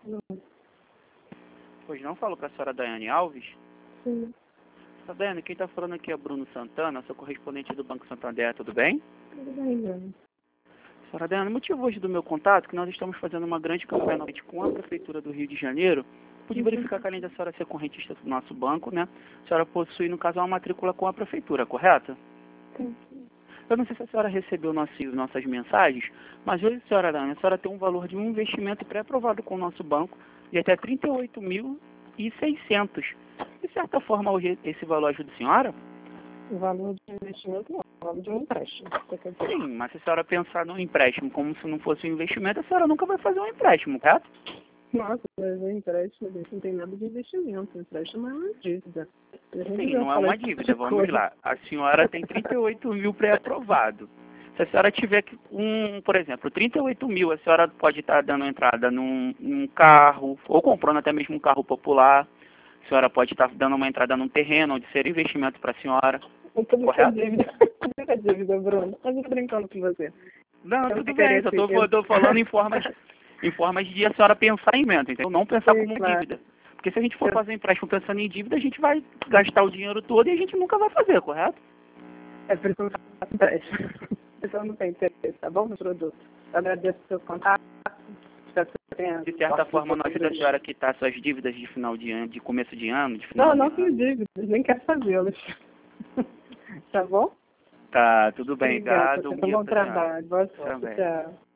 Não. Pois não, falo com a senhora Daiane Alves. Sim. Daiane, quem está falando aqui é Bruno Santana, sou correspondente do Banco Santander, tudo bem? Tudo bem, Bruno. Senhora Daiane, o motivo hoje do meu contato é que nós estamos fazendo uma grande campanha novamente com a Prefeitura do Rio de Janeiro. Pude verificar que além da senhora ser correntista do nosso banco, né, a senhora possui, no caso, uma matrícula com a Prefeitura, correto? Sim. Eu não sei se a senhora recebeu nossas mensagens, mas hoje, senhora Daiane, a senhora tem um valor de um investimento pré-aprovado com o nosso banco de até 38.600. De certa forma, hoje esse valor ajuda a senhora? O valor de investimento não, o valor de um empréstimo. Você quer dizer? Sim, mas se a senhora pensar no empréstimo como se não fosse um investimento, a senhora nunca vai fazer um empréstimo, correto? Nossa, mas o empréstimo não tem nada de investimento. O empréstimo é uma dívida. Sim, não é uma dívida, vamos lá. A senhora tem 38 mil pré-aprovado. Se a senhora tiver por exemplo, 38 mil, a senhora pode estar dando entrada num carro, ou comprando até mesmo um carro popular. A senhora pode estar dando uma entrada num terreno, onde seria investimento para a senhora. Tudo Correto? dívida. Tudo é dívida, Bruno. Mas eu tô brincando com você. Não, Eu tudo queria bem, eu assim, tô falando em formas de a senhora pensar em investimento, entendeu? Não pensar Sim, como claro. dívida. Porque se a gente for fazer empréstimo pensando em dívida, a gente vai gastar o dinheiro todo e a gente nunca vai fazer, correto? É por isso que eu não faço empréstimo. Então não tem interesse, tá bom, no produto. Eu agradeço o seu contato. Espero que você tenha... De certa forma, não ajuda a senhora a quitar suas dívidas de final de ano, de começo de ano, de Não, final não de tenho ano. dívidas, nem quero fazê-las. Tá bom? Tá, tudo bem, Obrigada. dado. Um Tenha um dia bom pra senhora. trabalho. Boa sorte. Também. Tchau.